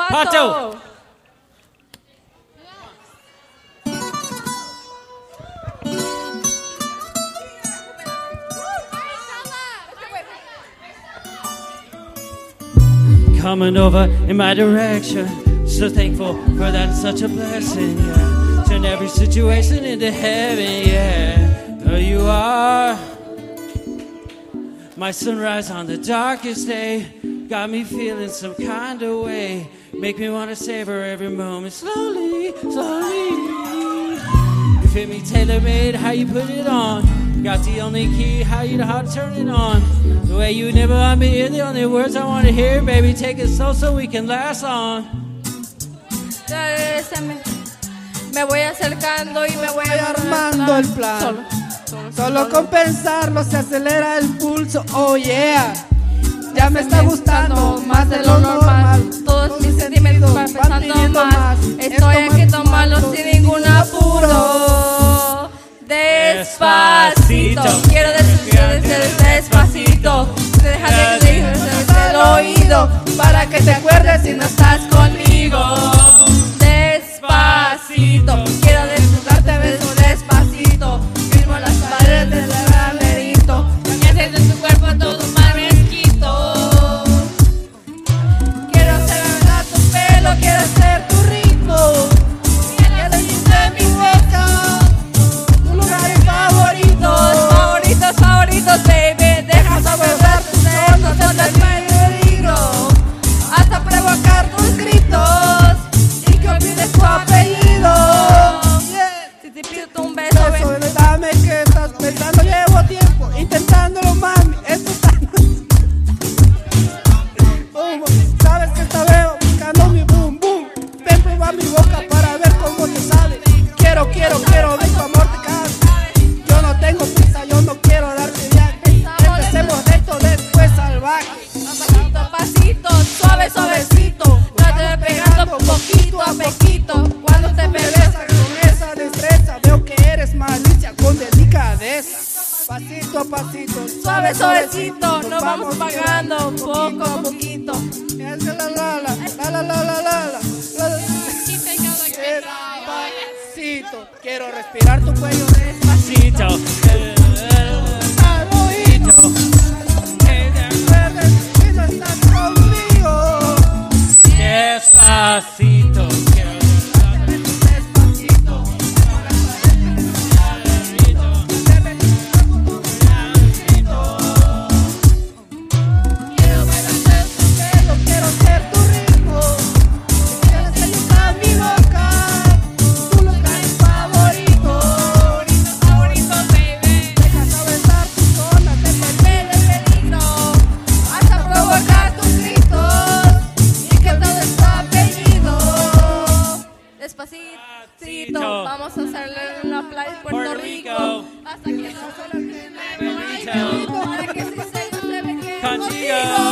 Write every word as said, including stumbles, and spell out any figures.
Pato. Coming over in my direction, so thankful for that, such a blessing, yeah. Turn every situation into heaven, yeah. Oh, you are my sunrise on the darkest day. Got me feeling some kind of way. Make me want to savor every moment slowly, slowly. You fit me tailor-made, how you put it on. Got the only key, how you know how to turn it on. The way you never let me hear the only words I want to hear. Baby, take it slow so we can last on. Me voy acercando y me voy armando el plan. Solo, solo, solo, solo con pensarlo se acelera el pulso. Oh yeah. Ya me está gustando más de lo normal. Todos mis sentimientos van pensando más. Estoy aquí tomando sin ningún apuro. Despacito, quiero decirte despacito. Te deja de que te el oído para que te acuerdes si no estás conmigo. Despacito, quiero disfrutarte beso despacito. Firmo las paredes del laberinto. Que haces de tu cuerpo todo más mezquito. Quiero hacer verdad tu pelo, quiero ser tu ritmo. Quiero decirte mi boca. Tus lugares favoritos, favoritos, favoritos, baby. Deja saber tus dedos, no te peligro. Hasta provocar tus gritos. Tu apellido, yeah. Si te pido un beso, beso, ven. Dame que estás pensando, llevo tiempo intentándolo, mami. Esto está. Boom, sabes que esta veo buscando mi boom boom. Ven, prueba mi boca para ver cómo te sale. Quiero, quiero, quiero ver tu amor te cae. Yo no tengo prisa, yo no quiero darte viaje. Empecemos lento, después salvaje. Pasito a pasito, suave, suavecito. No te pegando poquito a poquito. Cuando te bebes con esa destreza, veo que eres malicia con delicadeza. Pasito a pasito, suave, suavecito. Nos vamos pagando poco a poquito. La la la la la la la la la. Despacito, quiero respirar tu cuello despacito. Al oído. Que te acuerdes si no estás conmigo. Despacito. Despacito, vamos a hacerle una playa en Puerto, Puerto Rico. Rico Hasta que no solo para que si se, se me quede contigo.